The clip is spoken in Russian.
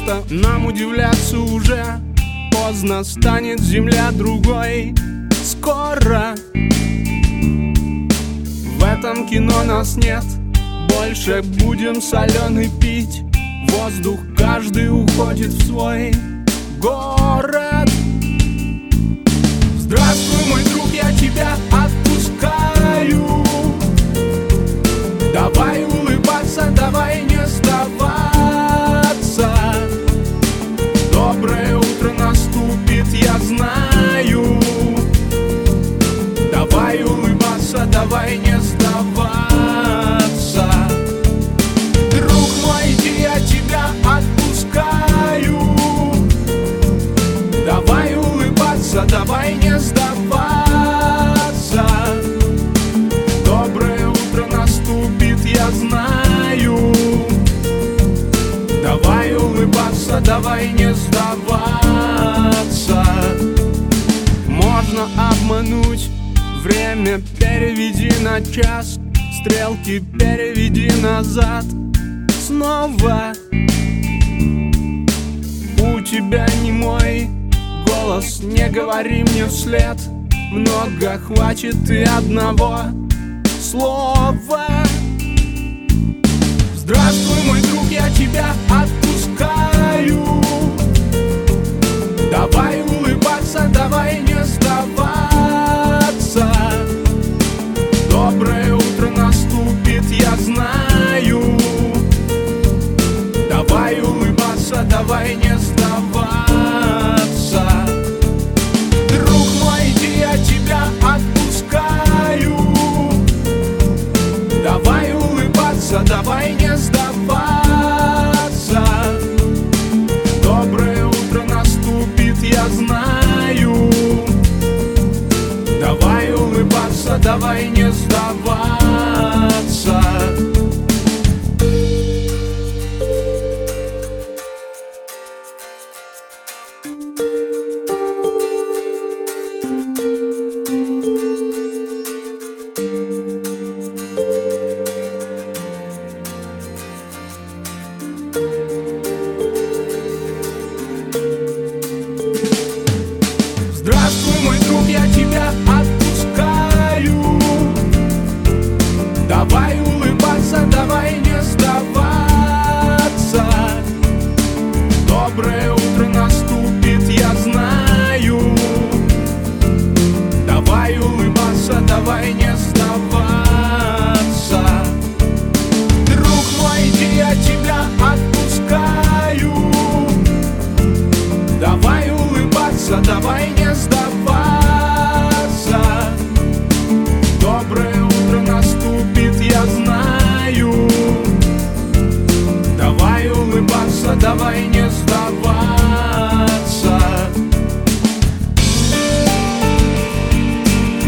просто нам удивляться уже. Поздно станет земля другой скоро. В этом кино нас нет, больше будем соленый пить. Воздух каждый уходит в свой город. Здравствуй, мой друг, я тебя отпускаю. Давай улыбаться, давай не сдаваться. Доброе утро наступит, я знаю. Давай улыбаться, давай не сдаваться. Друг мой, иди, я тебя отпускаю. Давай улыбаться, давай не сдаваться. Доброе утро наступит, я знаю. Давай улыбаться, давай не сдаваться. Можно обмануть время, переведи на час. Стрелки переведи назад снова. У тебя не мой голос, не говори мне вслед. Много хватит и одного слова. Здравствуй, мой друг, я тебя отпускаю. Давай улыбаться, давай не сдаваться. Доброе утро наступит, я знаю. Давай улыбаться, давай не сдаваться. Друг мой, иди, я тебя отпускаю. Давай улыбаться, давай не сдаваться. Доброе утро наступит, я знаю. Давай улыбаться, давай не сдаваться. Здравствуй, мой друг, я тебя отпускаю. Давай улыбаться, давай не сдаваться. Доброе утро наступит, я знаю. Давай улыбаться, давай не сдаваться.